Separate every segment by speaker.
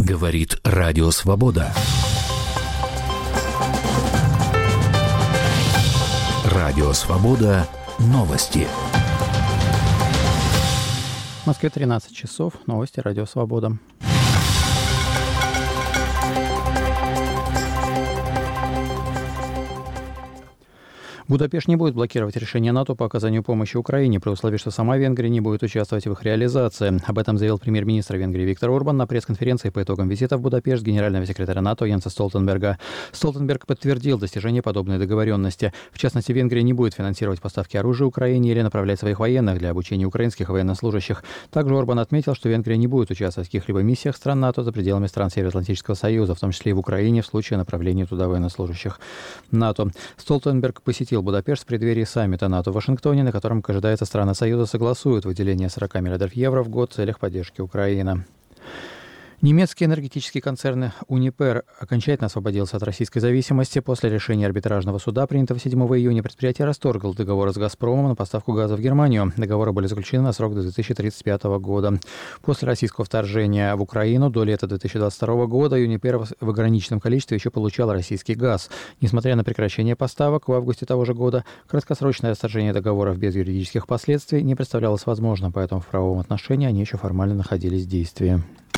Speaker 1: Говорит Радио Свобода. Радио Свобода. Новости.
Speaker 2: В Москве 13 часов. Новости Радио Свобода. Будапешт не будет блокировать решение НАТО по оказанию помощи Украине при условии, что сама Венгрия не будет участвовать в их реализации. Об этом заявил премьер-министр Венгрии Виктор Орбан на пресс-конференции по итогам визита в Будапешт генерального секретаря НАТО Йенса Столтенберга. Столтенберг подтвердил достижение подобной договоренности. В частности, Венгрия не будет финансировать поставки оружия Украине или направлять своих военных для обучения украинских военнослужащих. Также Орбан отметил, что Венгрия не будет участвовать в каких-либо миссиях стран НАТО за пределами стран Североатлантического союза, в том числе и в Украине в случае направления туда военнослужащих НАТО. Столтенберг посетил Будапешт в преддверии саммита НАТО в Вашингтоне, на котором, как ожидается, страны Союза согласуют выделение 40 миллиардов евро в год в целях поддержки Украины. Немецкий энергетический концерн Uniper окончательно освободился от российской зависимости. После решения арбитражного суда, принятого 7 июня, предприятие расторгло договор с «Газпромом» на поставку газа в Германию. Договоры были заключены на срок до 2035 года. После российского вторжения в Украину до лета 2022 года Uniper в ограниченном количестве еще получал российский газ. Несмотря на прекращение поставок в августе того же года, краткосрочное расторжение договоров без юридических последствий не представлялось возможным, поэтому в правовом отношении они еще формально находились в действии.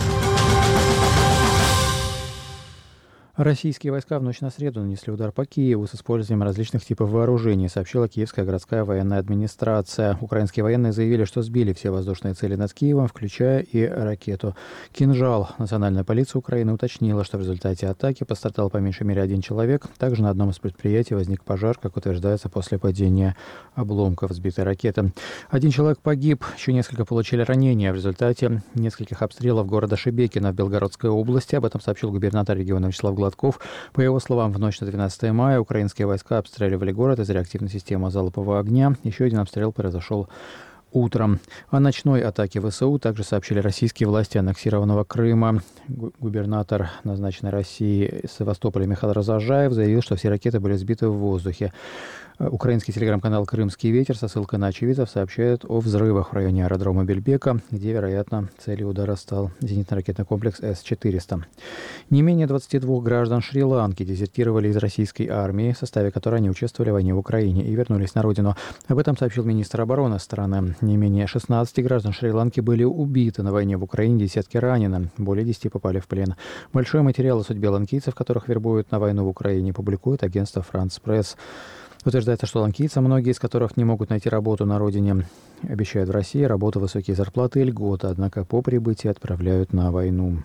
Speaker 2: Российские войска в ночь на среду нанесли удар по Киеву с использованием различных типов вооружений, сообщила Киевская городская военная администрация. Украинские военные заявили, что сбили все воздушные цели над Киевом, включая и ракету «Кинжал». Национальная полиция Украины уточнила, что в результате атаки пострадал по меньшей мере один человек. Также на одном из предприятий возник пожар, как утверждается, после падения обломков сбитой ракеты. Один человек погиб, еще несколько получили ранения в результате нескольких обстрелов города Шебекино в Белгородской области. Об этом сообщил губернатор региона Вячеслав Гладков. По его словам, в ночь на 12 мая украинские войска обстреливали город из реактивной системы залпового огня. Еще один обстрел произошел утром. О ночной атаке ВСУ также сообщили российские власти аннексированного Крыма. Губернатор, назначенный Россией Севастополя Михаил Разожаев, заявил, что все ракеты были сбиты в воздухе. Украинский телеграм-канал «Крымский ветер» со ссылкой на очевидцев сообщает о взрывах в районе аэродрома Бельбека, где, вероятно, целью удара стал зенитно-ракетный комплекс С-400. Не менее 22 граждан Шри-Ланки дезертировали из российской армии, в составе которой они участвовали в войне в Украине, и вернулись на родину. Об этом сообщил министр обороны страны. Не менее 16 граждан Шри-Ланки были убиты на войне в Украине, десятки ранены, более 10 попали в плен. Большой материал о судьбе ланкийцев, которых вербуют на войну в Украине, публикует агентство «Франс Пресс». Утверждается, что ланкийцы, многие из которых не могут найти работу на родине, обещают в России работу, высокие зарплаты и льготы, однако по прибытии отправляют на войну.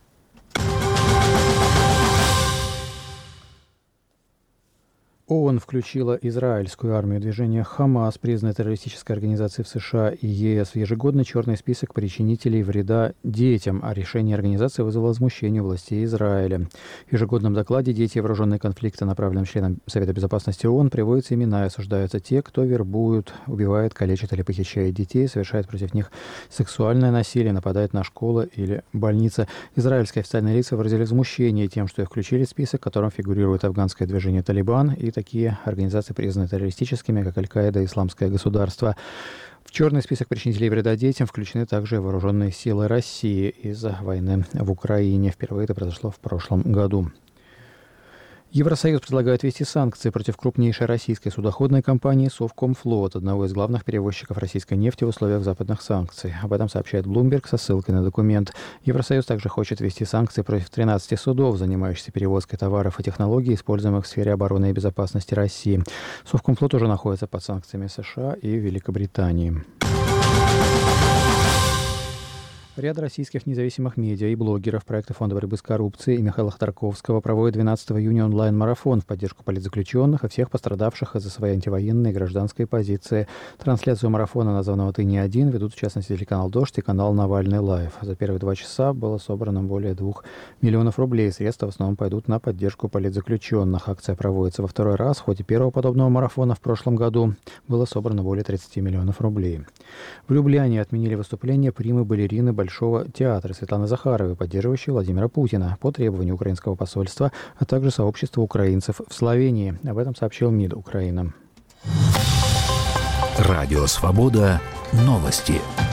Speaker 2: ООН включила израильскую армию движения «Хамас», признанной террористической организацией в США и ЕС, в ежегодный черный список причинителей вреда детям, а решение организации вызвало возмущение властей Израиля. В ежегодном докладе «Дети и вооруженные конфликты», направленном членам Совета безопасности ООН, приводятся имена и осуждаются те, кто вербует, убивает, калечит или похищает детей, совершает против них сексуальное насилие, нападает на школы или больницы. Израильские официальные лица выразили возмущение тем, что их включили в список, в котором фигурирует афганское движение «Талибан» и такие организации, признаны террористическими, как Аль-Каида и Исламское государство. В черный список причинителей вреда детям включены также вооруженные силы России из-за войны в Украине. Впервые это произошло в прошлом году. Евросоюз предлагает ввести санкции против крупнейшей российской судоходной компании «Совкомфлот», одного из главных перевозчиков российской нефти в условиях западных санкций. Об этом сообщает Bloomberg со ссылкой на документ. Евросоюз также хочет ввести санкции против 13 судов, занимающихся перевозкой товаров и технологий, используемых в сфере обороны и безопасности России. «Совкомфлот» уже находится под санкциями США и Великобритании. Ряд российских независимых медиа и блогеров проекта Фонда борьбы с коррупцией и Михаила Ходорковского проводит 12 июня онлайн-марафон в поддержку политзаключенных и всех пострадавших из-за своей антивоенной и гражданской позиции. Трансляцию марафона, названного «Ты не один», ведут в частности телеканал «Дождь» и канал «Навальный Лайв». За первые 2 часа было собрано более 2 миллионов рублей. Средства в основном пойдут на поддержку политзаключенных. Акция проводится во второй раз. В ходе первого подобного марафона в прошлом году было собрано более 30 миллионов рублей. В Любляне отменили выступление примы-балерины Большого театра Светланы Захаровой, поддерживающей Владимира Путина, по требованию украинского посольства, а также сообщества украинцев в Словении. Об этом сообщил МИД Украины.
Speaker 1: Радио «Свобода». Новости.